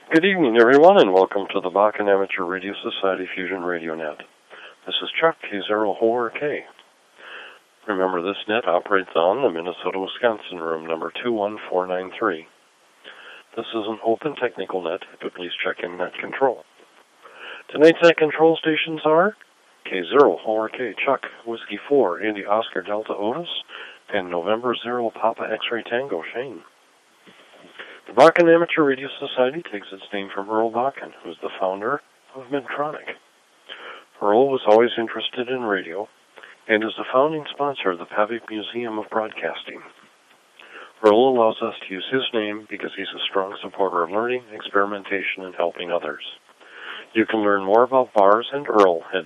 Good evening, everyone, and welcome to the Bakken Amateur Radio Society Fusion Radio Net. This is Chuck, K0-4K. Remember, this net operates on the Minnesota-Wisconsin room, number 21493. This is an open technical net, but please check in net control. Tonight's net control stations are K0-4K Chuck, Whiskey 4, Indy Oscar Delta Otis, and November 0 Papa X-Ray Tango Shane. The Bakken Amateur Radio Society takes its name from Earl Bakken, who is the founder of Medtronic. Earl was always interested in radio and is the founding sponsor of the Pavic Museum of Broadcasting. Earl allows us to use his name because he's a strong supporter of learning, experimentation, and helping others. You can learn more about VARS and Earl at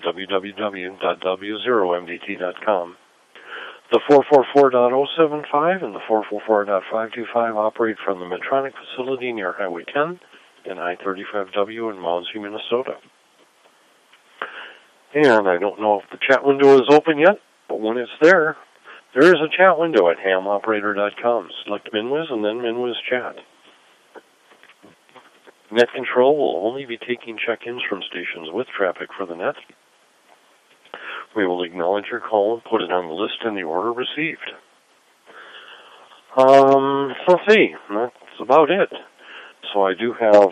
www.w0mdt.com. The 444.075 and the 444.525 operate from the Medtronic facility near Highway 10 and I-35W in Mounsey, Minnesota. And I don't know if the chat window is open yet, but when it's there is a chat window at hamoperator.com. Select MinWiz and then MinWiz Chat. Net control will only be taking check-ins from stations with traffic for the net. We will acknowledge your call and put it on the list in the order received. Let's see. That's about it. So I do have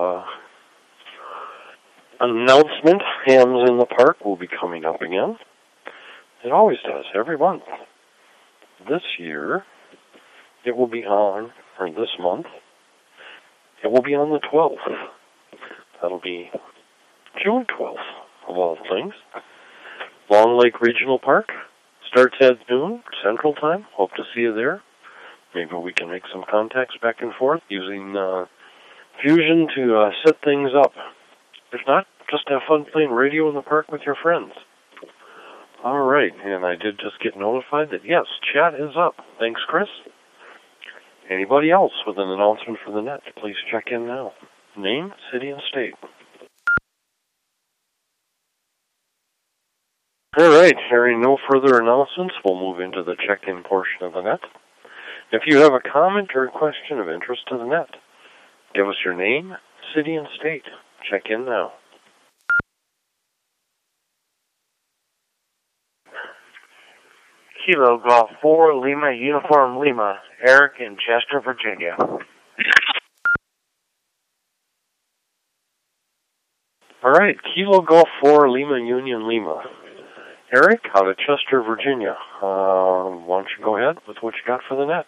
an announcement. Hams in the Park will be coming up again. It always does, every month. This year, it will be on, or this month, it will be on the 12th. That'll be June 12th, of all things. Long Lake Regional Park. Starts at noon, Central Time. Hope to see you there. Maybe we can make some contacts back and forth using Fusion to set things up. If not, just have fun playing radio in the park with your friends. All right, and I did just get notified that, yes, chat is up. Thanks, Chris. Anybody else with an announcement for the net, please check in now. Name, city, and state. All right, hearing no further announcements, we'll move into the check-in portion of the net. If you have a comment or a question of interest to the net, give us your name, city, and state. Check in now. Kilo Golf 4, Lima, Uniform Lima, Eric in Chester, Virginia. All right, Kilo Golf 4, Lima, Union, Lima. Eric, out of Chester, Virginia. Why don't you go ahead with what you got for the net?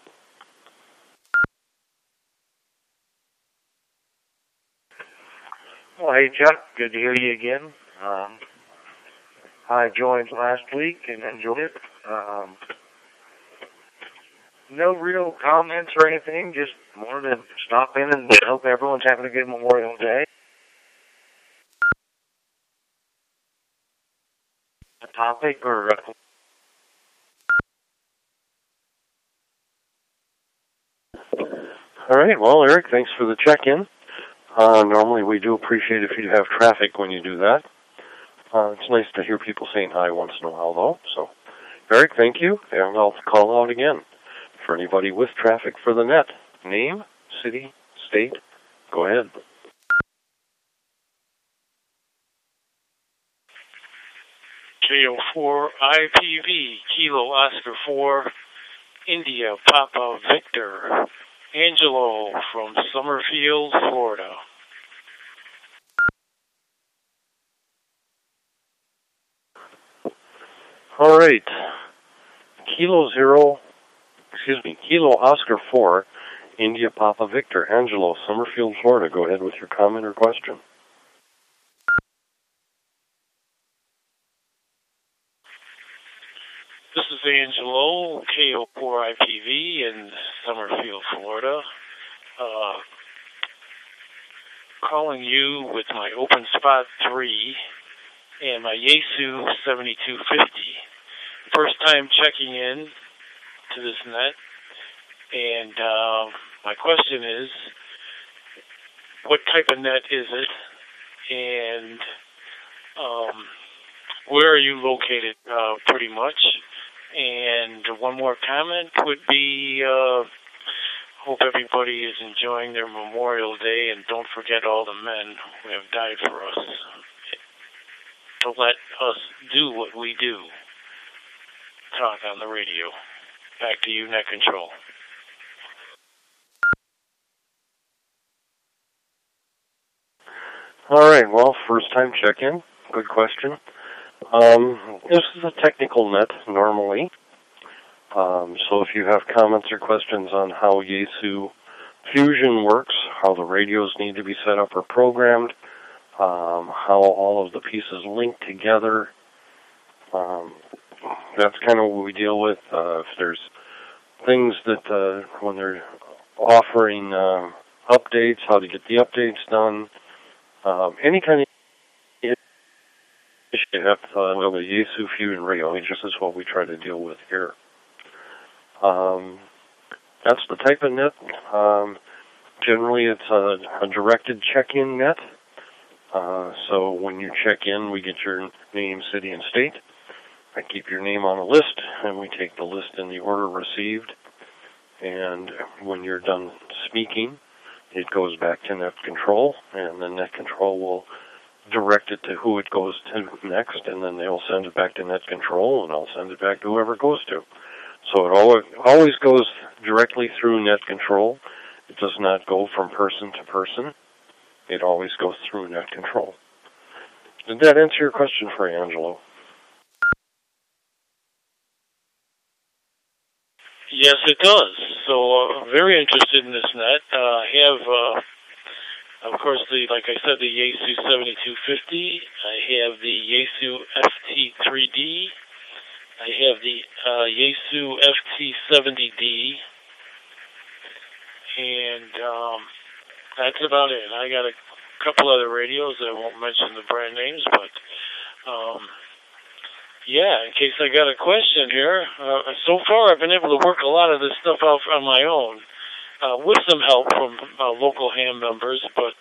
Well, hey, Chuck. Good to hear you again. I joined last week and enjoyed it. No real comments or anything. Just wanted to stop in and hope everyone's having a good Memorial Day. A topic or... All right, well, Eric, thanks for the check-in. Normally we do appreciate if you have traffic when you do that. It's nice to hear people saying hi once in a while, though. So, Eric, thank you, and I'll call out again. For anybody with traffic for the net, name, city, state, go ahead. KO4 IPV, Kilo Oscar 4, India, Papa Victor, Angelo from Summerfield, Florida. All right. Kilo Oscar 4, India, Papa Victor, Angelo, Summerfield, Florida. Go ahead with your comment or question. This is Angelo, KO4 IPV in Summerfield, Florida. Calling you with my Open Spot 3 and my Yaesu 7250. First time checking in to this net. And my question is, what type of net is it? And where are you located, pretty much? And one more comment would be, hope everybody is enjoying their Memorial Day, and don't forget all the men who have died for us to let us do what we do. Talk on the radio. Back to you, Net Control. All right, well, first time check-in. Good question. This is a technical net normally. So if you have comments or questions on how Yaesu Fusion works, how the radios need to be set up or programmed, how all of the pieces link together, that's kind of what we deal with. If there's things that when they're offering updates, how to get the updates done, any kind of issue with the Yaesu Fusion radio, this is what we try to deal with here. That's the type of net. Generally, it's a directed check-in net. So when you check in, we get your name, city, and state. I keep your name on a list, and we take the list in the order received. And when you're done speaking, it goes back to Net Control, and then Net Control will direct it to who it goes to next, and then they'll send it back to Net Control, and I'll send it back to whoever it goes to. So it always goes directly through Net Control. It does not go from person to person. It always goes through Net Control. Did that answer your question for you, Angelo? Yes, it does. So very interested in this net. I have, of course, like I said, the Yaesu 7250. I have the Yaesu FT3D. I have the Yaesu FT70D, and that's about it. I got a couple other radios. I won't mention the brand names, but yeah, in case I got a question here. So far, I've been able to work a lot of this stuff out on my own, with some help from local ham members, but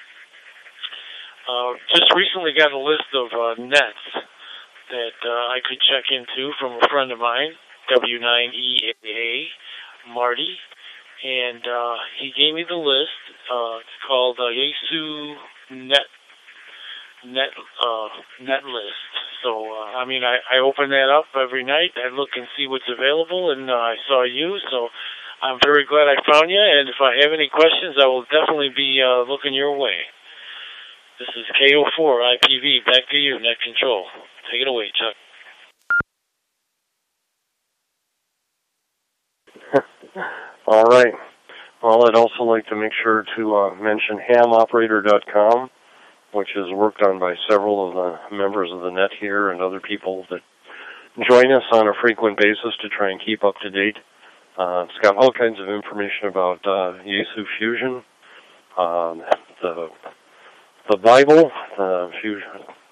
just recently got a list of nets that I could check into from a friend of mine, W9EAA, Marty, and he gave me the list. It's called Yaesu Net List. So, I open that up every night. I look and see what's available, and I saw you, so I'm very glad I found you, and if I have any questions, I will definitely be looking your way. This is KO4 IPV. Back to you, Net Control. Take it away, Chuck. All right. Well, I'd also like to make sure to mention hamoperator.com, which is worked on by several of the members of the net here and other people that join us on a frequent basis to try and keep up to date. It's got all kinds of information about Yaesu Fusion, the Bible, Fusion,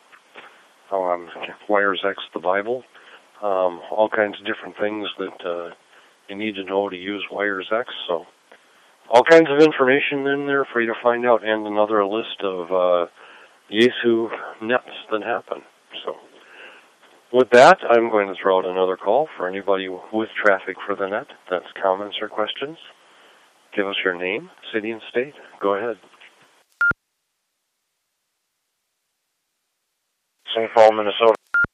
Wires X, the Bible, all kinds of different things that you need to know to use Wires X. So all kinds of information in there for you to find out, and another list of Yaesu nets that happen. So with that, I'm going to throw out another call for anybody with traffic for the net. That's comments or questions. Give us your name, city, and state. Go ahead. St. Paul, Minnesota.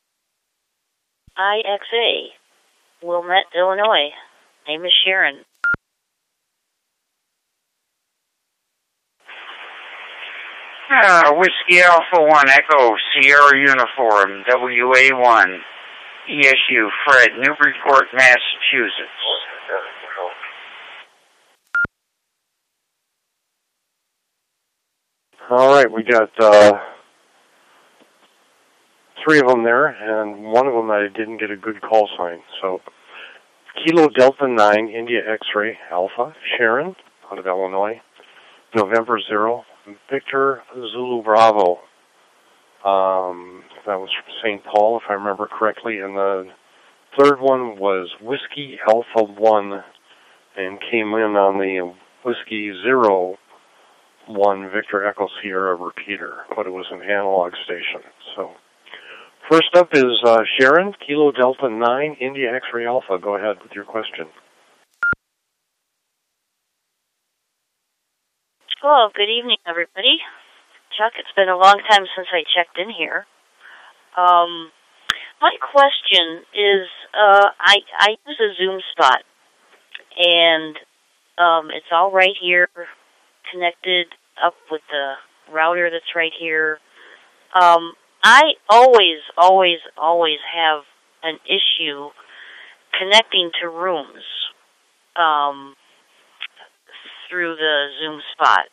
IXA, Wilmette, Illinois. Name is Sharon. Whiskey Alpha 1 Echo, Sierra Uniform, WA1, ESU, Fred, Newburyport, Massachusetts. All right, we got three of them there, and one of them I didn't get a good call sign. So, Kilo Delta 9, India X-Ray Alpha, Sharon, out of Illinois, November 0, Victor Zulu Bravo. That was from St. Paul, if I remember correctly, and the third one was Whiskey Alpha 1, and came in on the Whiskey 01 Victor Echo Sierra repeater, but it was an analog station. So, first up is Sharon, Kilo Delta 9, India X-Ray Alpha. Go ahead with your question. Well, good evening, everybody. Chuck, it's been a long time since I checked in here. My question is, I use a Zoom spot, and it's all right here, connected up with the router that's right here. I always have an issue connecting to rooms through the Zoom spot.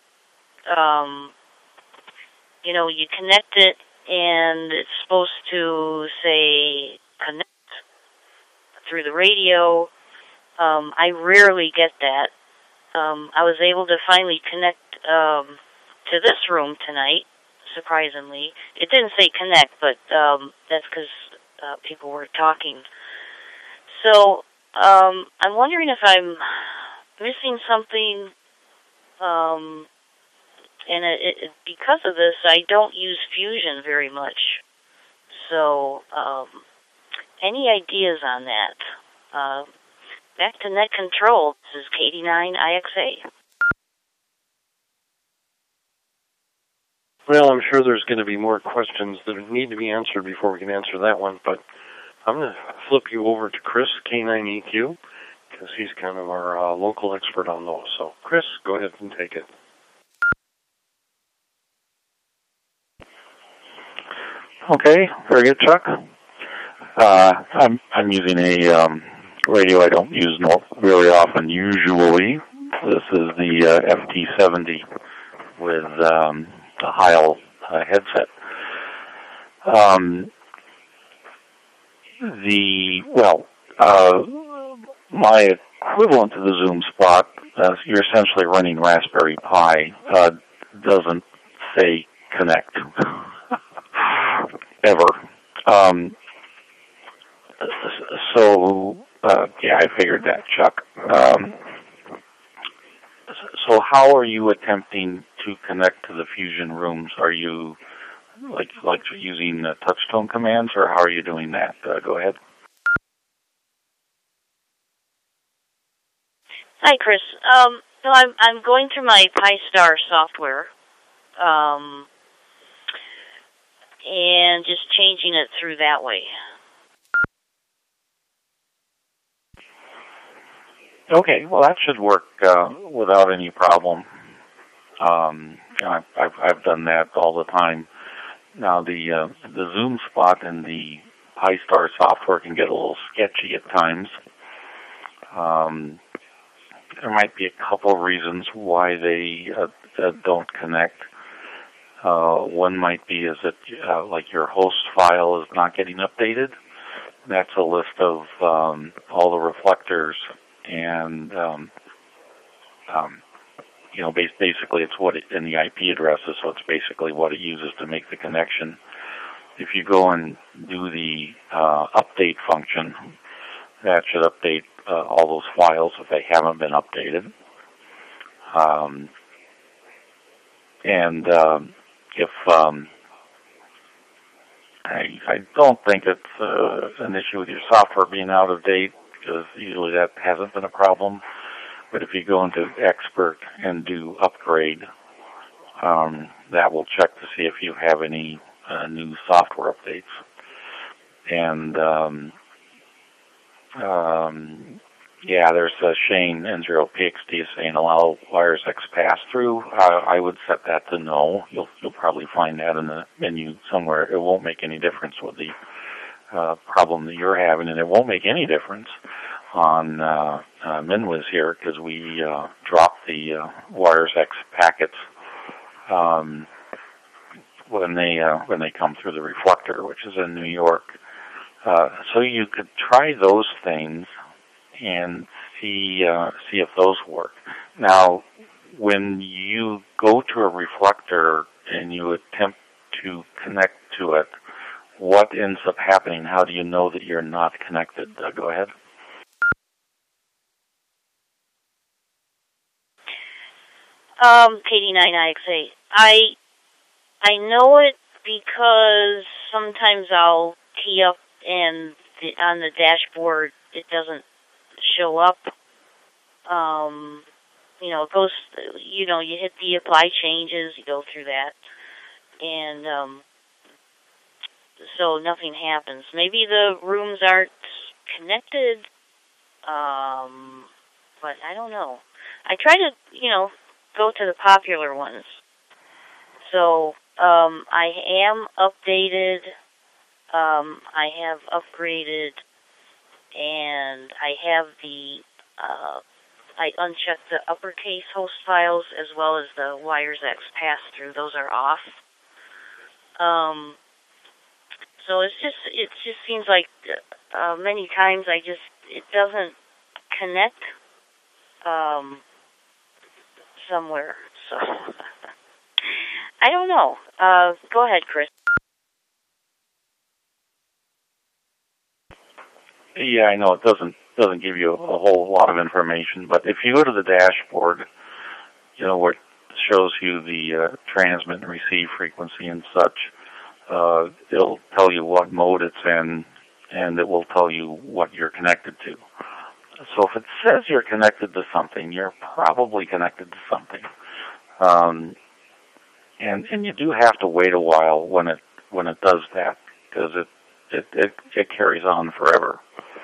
You connect it, and it's supposed to say connect through the radio. I rarely get that. I was able to finally connect to this room tonight, surprisingly. It didn't say connect, but that's because people were talking. So I'm wondering if I'm missing something. And because of this, I don't use Fusion very much. So, any ideas on that? Back to Net Control. This is KD9IXA. Well, I'm sure there's going to be more questions that need to be answered before we can answer that one, but I'm going to flip you over to Chris, K9EQ, because he's kind of our local expert on those. So, Chris, go ahead and take it. Okay, very good, Chuck. I'm using a radio I don't use very often. Usually, this is the FT70 with the Heil headset. My equivalent to the Zoom spot, you're essentially running Raspberry Pi, doesn't say connect. Ever. I figured that, Chuck. So how are you attempting to connect to the Fusion rooms? Are you like using touchtone commands, or how are you doing that? Go ahead. Hi, Chris. So I'm going through my Pi-Star software. And just changing it through that way. Okay, well that should work without any problem. I've done that all the time. Now the Zoom spot and the Pi-Star software can get a little sketchy at times. There might be a couple of reasons why they don't connect. One might be is that your host file is not getting updated. That's a list of all the reflectors, and basically it's what in the IP addresses. So it's basically what it uses to make the connection. If you go and do the update function, that should update all those files if they haven't been updated. I don't think it's an issue with your software being out of date, because usually that hasn't been a problem. But if you go into Expert and do upgrade, that will check to see if you have any new software updates. And there's Shane N0PXD saying allow Wires X pass-through. I would set that to no. You'll probably find that in the menu somewhere. It won't make any difference with the problem that you're having, and it won't make any difference on MinWiz here, because we dropped the Wires X packets when they come through the reflector, which is in New York. So you could try those things and see if those work. Now, when you go to a reflector and you attempt to connect to it, what ends up happening? How do you know that you're not connected? Go ahead. KD9IXA. I know it because sometimes I'll key up and on the dashboard it doesn't show up. it goes, you hit the apply changes, you go through that, and so nothing happens. Maybe the rooms aren't connected, but I don't know. I try to, go to the popular ones. So I am updated, I have upgraded, and I have I unchecked the uppercase host files as well as the WiresX pass-through. Those are off. So it just seems like many times it doesn't connect somewhere. So I don't know. Go ahead, Chris. Yeah, I know it doesn't give you a whole lot of information, but if you go to the dashboard, where it shows you the transmit and receive frequency and such, it'll tell you what mode it's in, and it will tell you what you're connected to. So if it says you're connected to something, you're probably connected to something. And you do have to wait a while when it does that, because it carries on forever.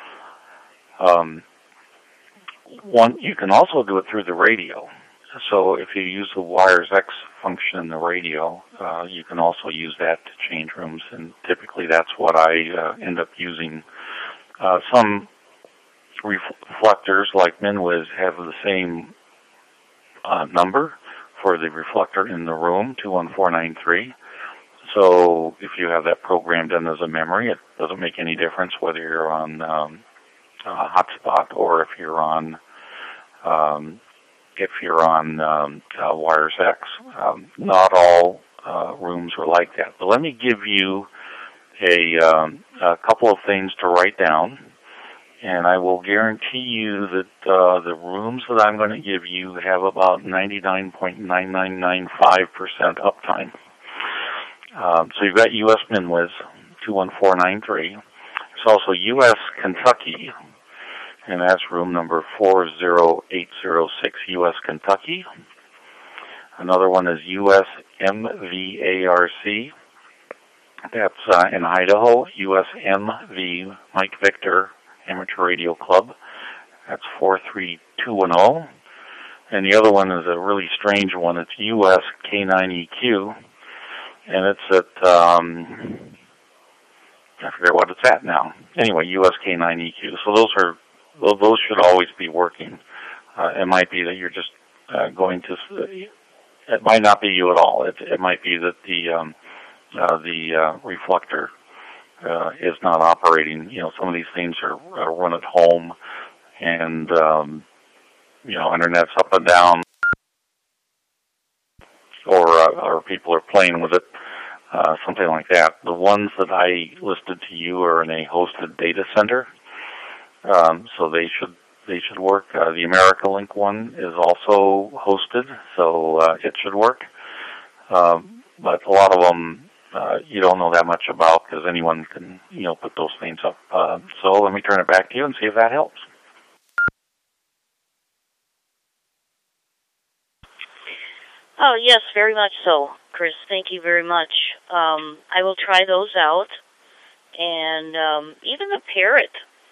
You can also do it through the radio. So if you use the WiresX function in the radio, you can also use that to change rooms, and typically that's what I end up using. Some reflectors like MinWiz have the same number for the reflector in the room, 21493. So if you have that programmed in as a memory, it doesn't make any difference whether you're on hotspot or if you're on WiresX. Not all rooms are like that. But let me give you a couple of things to write down, and I will guarantee you that the rooms that I'm going to give you have about 99.9995% uptime. So you've got U.S. MinWiz, 21493. There's also U.S. Kentucky, and that's room number 40806, U.S. Kentucky. Another one is U.S. MVARC. That's in Idaho, U.S. MV Mike Victor Amateur Radio Club. That's 43210. And the other one is a really strange one. It's U.S. K9EQ, and it's at I forget what it's at now. Anyway, U.S. K9EQ. So those should always be working. It might be that you're just going to. It might not be you at all. It might be that the reflector is not operating. Some of these things are run at home, and internet's up and down, or people are playing with it, something like that. The ones that I listed to you are in a hosted data center, so they should work. The America-Link one is also hosted, so it should work. But a lot of them you don't know that much about, because anyone can put those things up. So let me turn it back to you and see if that helps. Oh, yes, very much so, Chris. Thank you very much. I will try those out. And even the Parrot,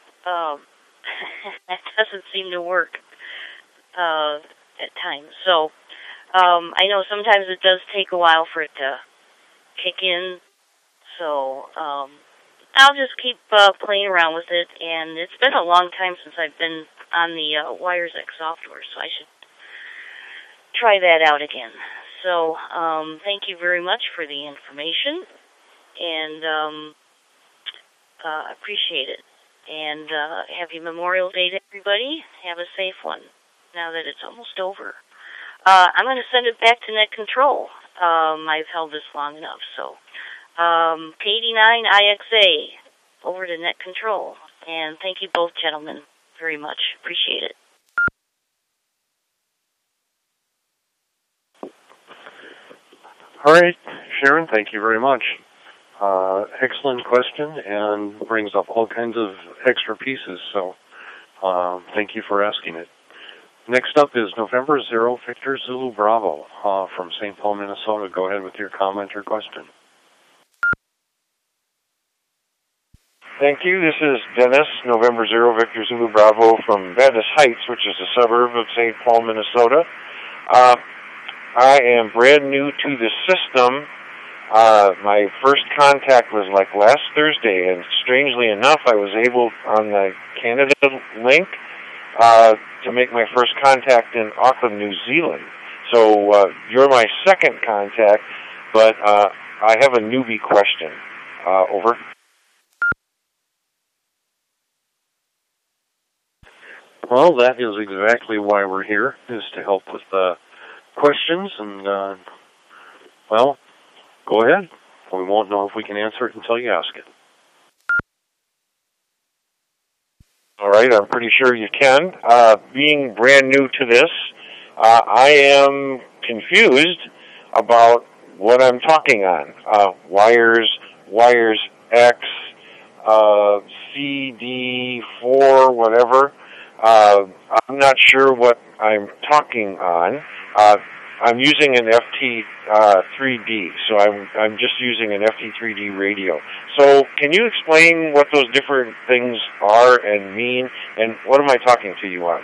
that doesn't seem to work at times. So I know sometimes it does take a while for it to kick in. So I'll just keep playing around with it. And it's been a long time since I've been on the WiresX software, so I should try that out again. So thank you very much for the information, and appreciate it. And happy Memorial Day to everybody. Have a safe one now that it's almost over. I'm going to send it back to Net Control. I've held this long enough. So K89IXA over to Net Control. And thank you both, gentlemen, very much. Appreciate it. All right, Sharon, thank you very much. Excellent question, and brings up all kinds of extra pieces, so thank you for asking it. Next up is November 0 Victor Zulu Bravo from St. Paul, Minnesota. Go ahead with your comment or question. Thank you. This is Dennis, November 0 Victor Zulu Bravo from Baptist Heights, which is a suburb of St. Paul, Minnesota. I am brand new to the system. My first contact was like last Thursday, and strangely enough, I was able on the Canada link to make my first contact in Auckland, New Zealand. So you're my second contact, but I have a newbie question. Over. Well, that is exactly why we're here, is to help with questions, and, well, go ahead. We won't know if we can answer it until you ask it. All right, I'm pretty sure you can. Being brand new to this, I am confused about what I'm talking on. Wires X, CD4, whatever. I'm not sure what I'm talking on. I'm using an FT3D, so I'm just using an FT3D radio. So can you explain what those different things are and mean, and what am I talking to you on?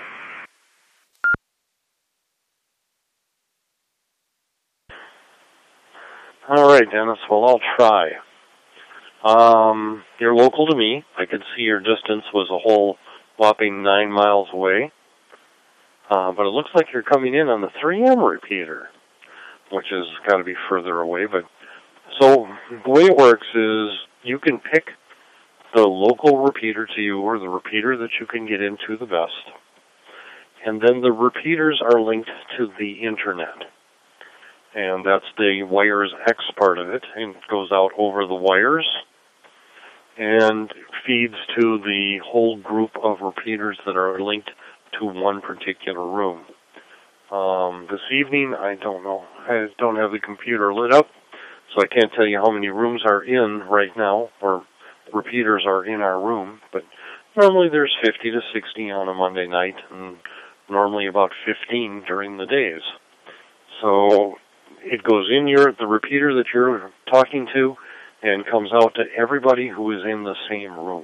All right, Dennis. Well, I'll try. You're local to me. I could see your distance was a whole whopping 9 miles away. But it looks like you're coming in on the 3M repeater, which has got to be further away. But so the way it works is you can pick the local repeater to you, or the repeater that you can get into the best. And then the repeaters are linked to the internet. And that's the Wires X part of it. And it goes out over the wires and feeds to the whole group of repeaters that are linked to one particular room. This evening, I don't know. I don't have the computer lit up, so I can't tell you how many rooms are in right now, or repeaters are in our room, but normally there's 50 to 60 on a Monday night, and normally about 15 during the days. So it goes in the repeater that you're talking to, and comes out to everybody who is in the same room.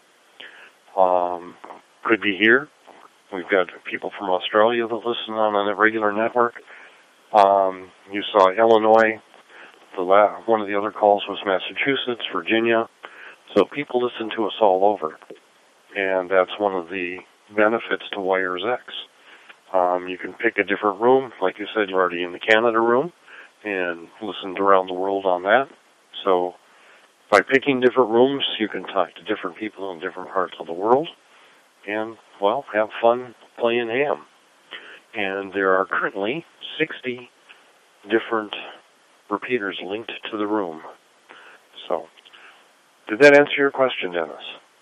Could be here. We've got people from Australia that listen on a regular network. You saw Illinois. One of the other calls was Massachusetts, Virginia. So people listen to us all over. And that's one of the benefits to Wires X. You can pick a different room. Like you said, you're already in the Canada room and listened around the world on that. So by picking different rooms, you can talk to different people in different parts of the world and, well, have fun playing ham. And there are currently 60 different repeaters linked to the room. So, did that answer your question, Dennis?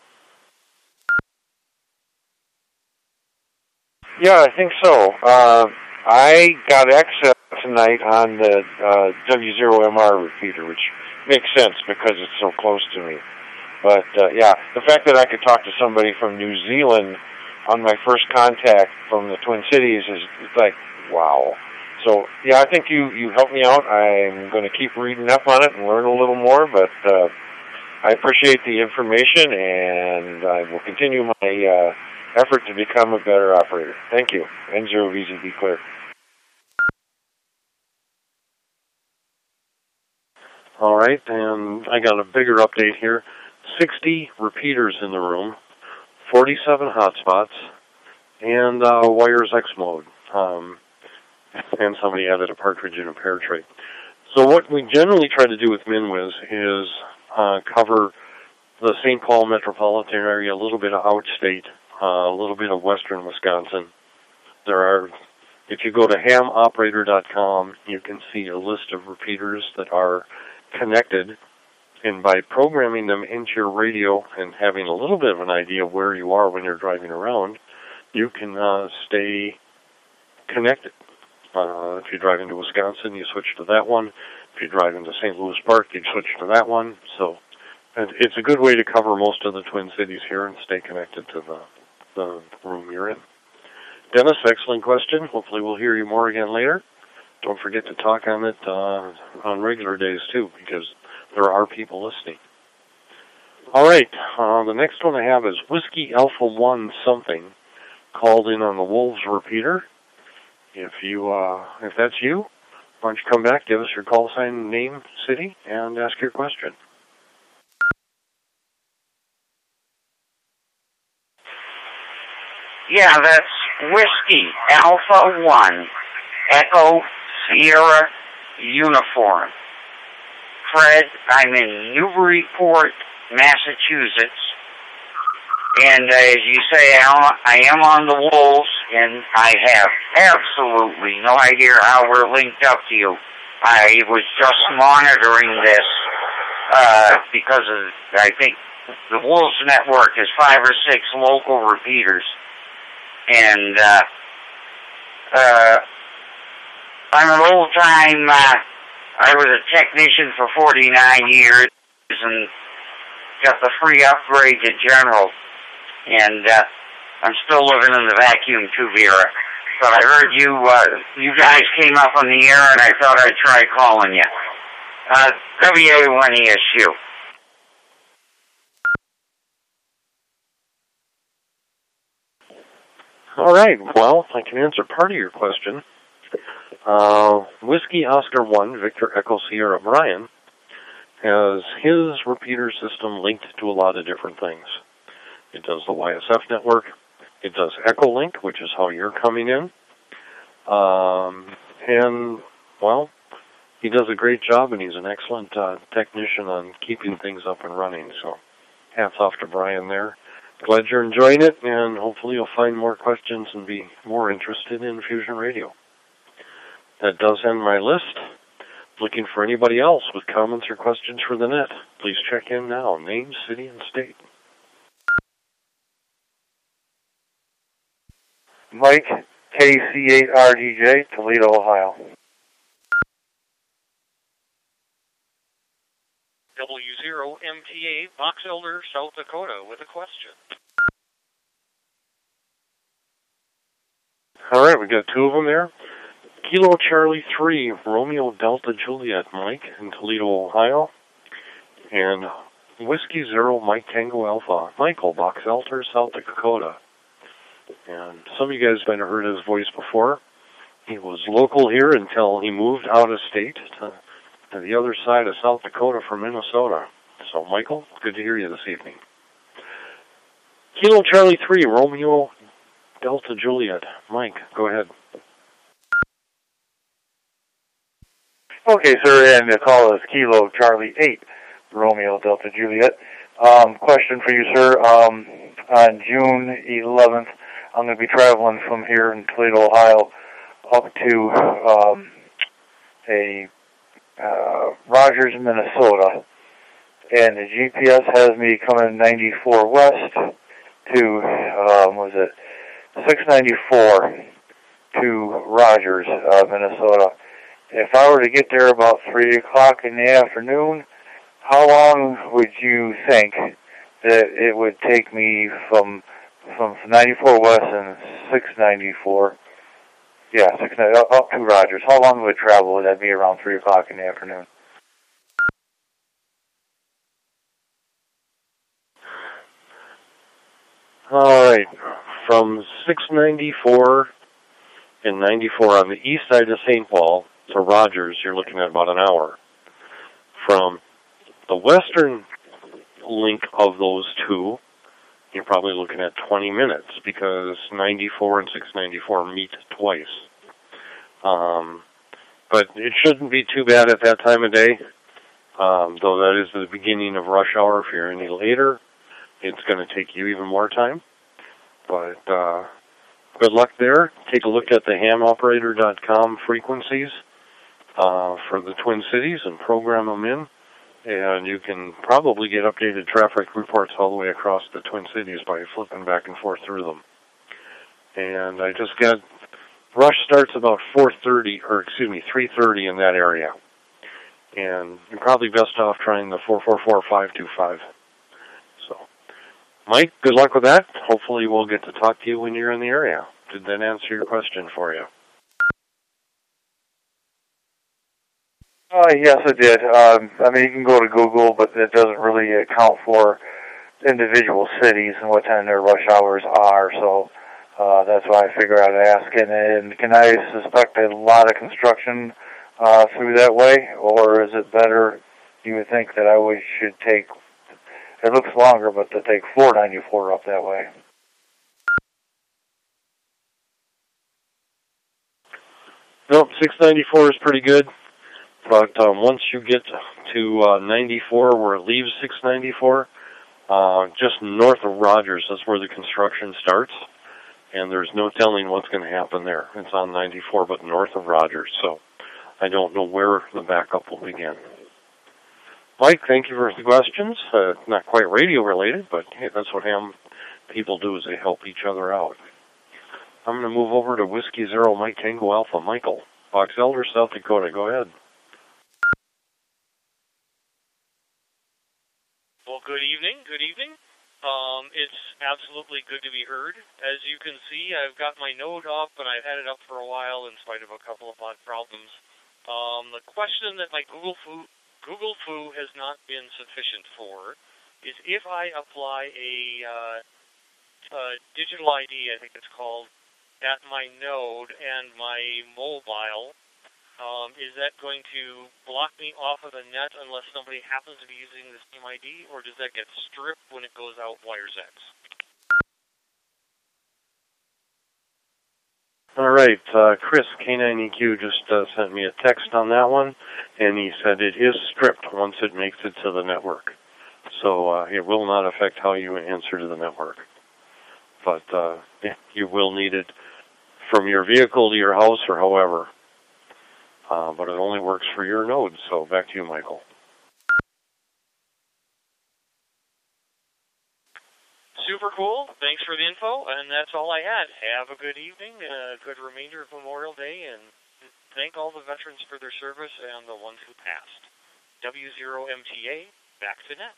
Yeah, I think so. I got access tonight on the W0MR repeater, which makes sense because it's so close to me. But, yeah, the fact that I could talk to somebody from New Zealand on my first contact from the Twin Cities is like, wow. So, yeah, I think you helped me out. I'm going to keep reading up on it and learn a little more, but I appreciate the information, and I will continue my effort to become a better operator. Thank you. N0VZ, be clear. All right, and I got a bigger update here. 60 repeaters in the room, 47 hotspots, and Wires X mode. And somebody added a partridge in a pear tray. So what we generally try to do with MinWiz is cover the St. Paul metropolitan area, a little bit of outstate, a little bit of western Wisconsin. If you go to hamoperator.com, you can see a list of repeaters that are connected, and by programming them into your radio and having a little bit of an idea of where you are when you're driving around, you can stay connected. If you drive into Wisconsin, you switch to that one. If you drive into St. Louis Park, you switch to that one. So it's a good way to cover most of the Twin Cities here and stay connected to the room you're in. Dennis, excellent question. Hopefully we'll hear you more again later. Don't forget to talk on it on regular days, too, because there are people listening. All right, the next one I have is Whiskey Alpha 1 something, called in on the Wolves repeater. If that's you, why don't you come back, give us your call sign, name, city, and ask your question. Yeah, that's Whiskey Alpha 1, Echo Sierra Uniform. Fred, I'm in Newburyport, Massachusetts. And as you say, I am on the Wolves, and I have absolutely no idea how we're linked up to you. I was just monitoring this because I think the Wolves Network is 5 or 6 local repeaters. And I'm an old-time, I was a technician for 49 years and got the free upgrade to General. And I'm still living in the vacuum tube era. But I heard you guys came up on the air, and I thought I'd try calling you. WA1ESU. All right, well, I can answer part of your question. Whiskey Oscar 1, Victor Echo Sierra Brian, has his repeater system linked to a lot of different things. It does the YSF network. It does Echolink, which is how you're coming in. And, well, he does a great job, and he's an excellent technician on keeping things up and running. So hats off to Brian there. Glad you're enjoying it, and hopefully you'll find more questions and be more interested in Fusion Radio. That does end my list. Looking for anybody else with comments or questions for the net. Please check in now. Name, city, and state. Mike, KC8RDJ, Toledo, Ohio. W0MTA, Box Elder, South Dakota, with a question. All right, we got 2 of them there. Kilo Charlie 3, Romeo Delta Juliet, Mike, in Toledo, Ohio. And Whiskey 0, Mike Tango Alpha, Michael, Box Elder, South Dakota. And some of you guys might have heard his voice before. He was local here until he moved out of state to the other side of South Dakota from Minnesota. So, Michael, good to hear you this evening. Kilo Charlie 3, Romeo Delta Juliet. Mike, go ahead. Okay, sir, and the call is Kilo Charlie 8, Romeo Delta Juliet. Question for you, sir. On June 11th, I'm going to be traveling from here in Toledo, Ohio, up to Rogers, Minnesota. And the GPS has me coming 94 west to, 694 to Rogers, Minnesota. If I were to get there about 3 o'clock in the afternoon, how long would you think that it would take me from 94 west and 694, up to Rogers? How long would it travel? Would that be around 3 o'clock in the afternoon? All right, from 694 and 94 on the east side of St. Paul to Rogers, you're looking at about an hour. From the western link of those two, you're probably looking at 20 minutes because 94 and 694 meet twice. But it shouldn't be too bad at that time of day, though that is the beginning of rush hour. If you're any later, it's going to take you even more time. But good luck there. Take a look at the hamoperator.com frequencies for the Twin Cities and program them in. And you can probably get updated traffic reports all the way across the Twin Cities by flipping back and forth through them. And I just got, rush starts about 3:30 in that area. And you're probably best off trying the 444-525. So, Mike, good luck with that. Hopefully we'll get to talk to you when you're in the area. Did that answer your question for you? Yes, it did. I mean, you can go to Google, but it doesn't really account for individual cities and what time their rush hours are, so that's why I figured I'd ask. And can I suspect a lot of construction through that way, or is it better, you would think, that I should take, it looks longer, but to take 494 up that way? Nope, 694 is pretty good. But once you get to 94, where it leaves 694, just north of Rogers, that's where the construction starts. And there's no telling what's going to happen there. It's on 94, but north of Rogers. So I don't know where the backup will begin. Mike, thank you for the questions. Not quite radio related, but hey, that's what ham people do, is they help each other out. I'm going to move over to Whiskey Zero Mike Tango Alpha Michael. Box Elder, South Dakota. Go ahead. Well, good evening. Good evening. It's absolutely good to be heard. As you can see, I've got my node up, and I've had it up for a while in spite of a couple of odd problems. The question that my Google Foo has not been sufficient for is if I apply a digital ID, I think it's called, at my node and my mobile, is that going to block me off of the net unless somebody happens to be using the same ID, or does that get stripped when it goes out wires X? All right, Chris, K9EQ, just sent me a text on that one, and he said it is stripped once it makes it to the network. So it will not affect how you answer to the network. But yeah, you will need it from your vehicle to your house or however. But it only works for your node. So back to you, Michael. Super cool. Thanks for the info, and that's all I had. Have a good evening, a good remainder of Memorial Day, and thank all the veterans for their service and the ones who passed. W0MTA, back to net.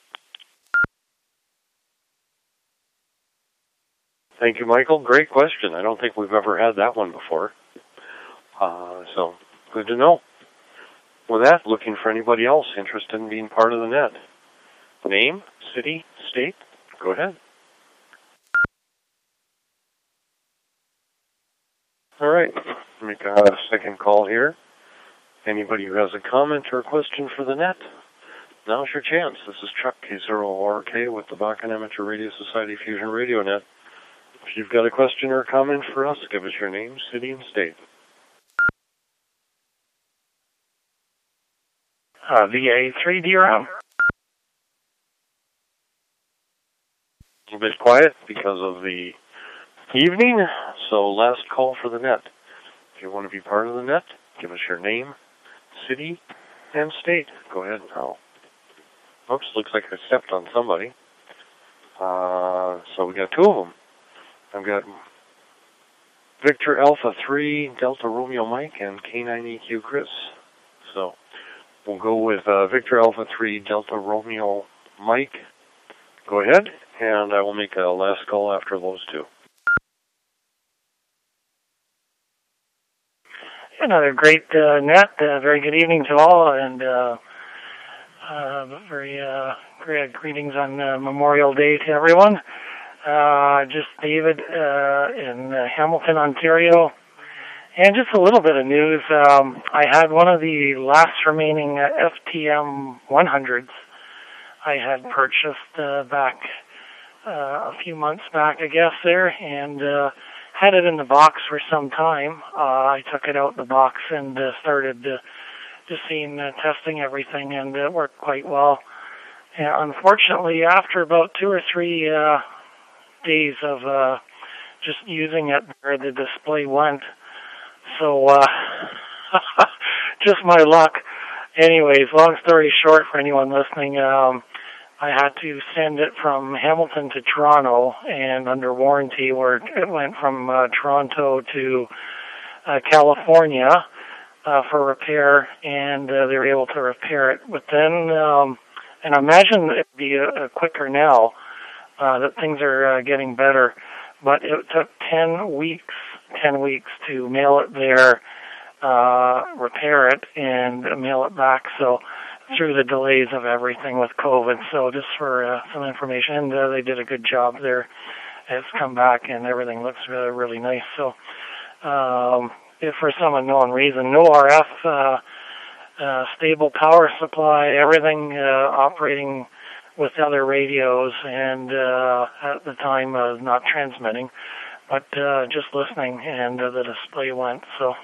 Thank you, Michael. Great question. I don't think we've ever had that one before. So, good to know. With that, looking for anybody else interested in being part of the net. Name, city, state, go ahead. All right, make a second call here. Anybody who has a comment or a question for the net, now's your chance. This is Chuck, K0RK with the Bakken Amateur Radio Society Fusion Radio Net. If you've got a question or a comment for us, give us your name, city, and state. VA3 DRM. A little bit quiet because of the evening, so last call for the net. If you want to be part of the net, give us your name, city, and state. Go ahead now. Oops, looks like I stepped on somebody. So we got two of them. I've got Victor Alpha 3, Delta Romeo Mike, and K9EQ Chris. So we'll go with Victor Alpha 3, Delta Romeo Mike. Go ahead, and I will make a last call after those two. Another great net. Very good evening to all, and very great greetings on Memorial Day to everyone. Just David in Hamilton, Ontario. And just a little bit of news. I had one of the last remaining FTM 100s I had purchased back a few months back, I guess, there, and had it in the box for some time. I took it out the box and started just seeing, testing everything, and it worked quite well. And unfortunately, after about 2 or 3 days of just using it, where the display went. So, just my luck. Anyways, long story short, for anyone listening, I had to send it from Hamilton to Toronto, and under warranty, where it went from Toronto to California for repair, and they were able to repair it. But then, and I imagine it'd be quicker now, that things are getting better. but it took 10 weeks to mail it there, repair it, and mail it back. So through the delays of everything with COVID. So just for some information, and they did a good job there. It's come back and everything looks really, really nice. So if for some unknown reason, no RF, stable power supply, everything operating with other radios, and at the time not transmitting, but just listening, and the display went. So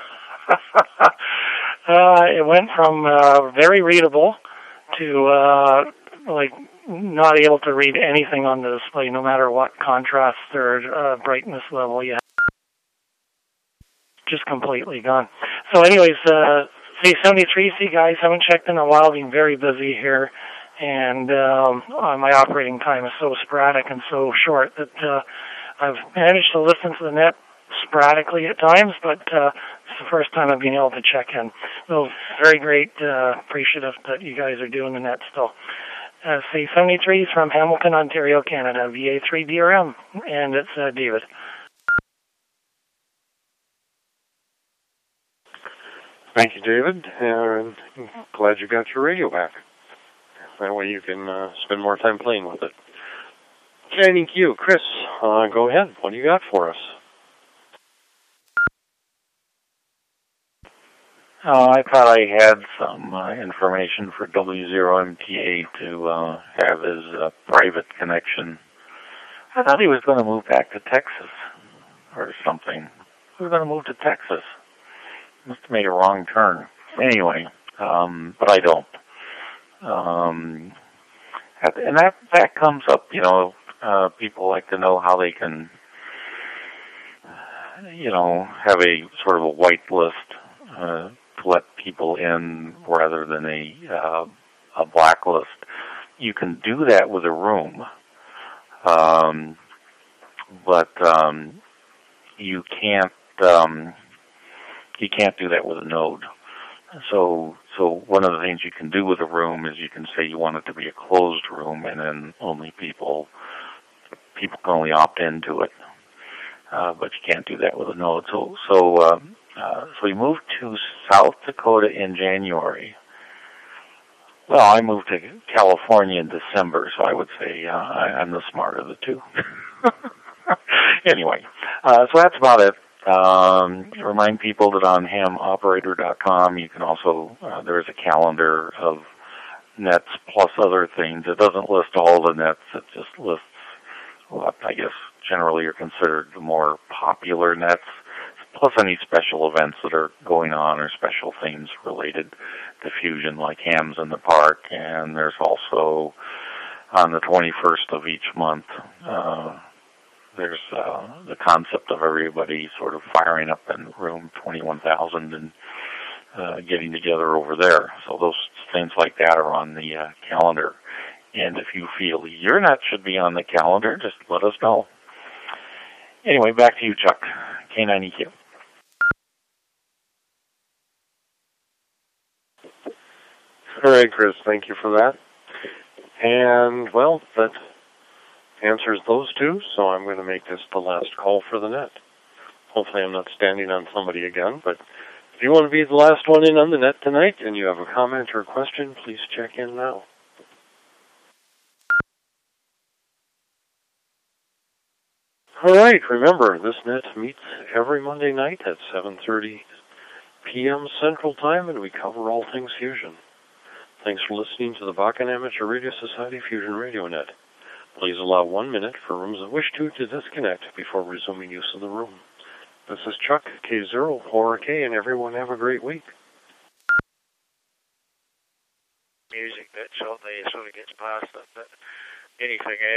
it went from very readable to like not able to read anything on the display, no matter what contrast or brightness level you have. Just completely gone. So anyways, C73, see guys, haven't checked in a while, been very busy here, and my operating time is so sporadic and so short that I've managed to listen to the net sporadically at times, but it's the first time I've been able to check in. So very great, appreciative that you guys are doing the net still. C73 is from Hamilton, Ontario, Canada, VA3DRM, and it's David. Thank you, David, and glad you got your radio back. That way you can spend more time playing with it. Thank you. Chris, go ahead. What do you got for us? I thought I had some information for W0MTA to have his private connection. I thought he was going to move back to Texas or something. He was going to move to Texas. Must have made a wrong turn. Anyway, but I don't. And that comes up, you know, people like to know how they can, you know, have a sort of a white list to let people in rather than a blacklist. You can do that with a room, but you can't do that with a node. So one of the things you can do with a room is you can say you want it to be a closed room, and then only people can only opt into it. But you can't do that with a node. So we moved to South Dakota in January. Well, I moved to California in December, so I would say I'm the smarter of the two. Anyway, so that's about it. Remind people that on hamoperator.com you can also, there's a calendar of nets plus other things. It doesn't list all the nets, it just lists what I guess generally are considered the more popular nets, plus any special events that are going on or special things related to fusion, like Hams in the Park. And there's also on the 21st of each month, there's the concept of everybody sort of firing up in room 21,000 and getting together over there. So those things like that are on the calendar. And if you feel your net should be on the calendar, just let us know. Anyway, back to you, Chuck. K9EQ. All right, Chris, thank you for that. And, well, that answers those two, so I'm going to make this the last call for the net. Hopefully I'm not standing on somebody again, but if you want to be the last one in on the net tonight and you have a comment or a question, please check in now. All right, remember, this net meets every Monday night at 7:30 p.m. Central Time, and we cover all things fusion. Thanks for listening to the Bakken Amateur Radio Society Fusion Radio Net. Please allow 1 minute for rooms that wish to disconnect before resuming use of the room. This is Chuck, K04K, and everyone have a great week. Music that sort of gets past it, but anything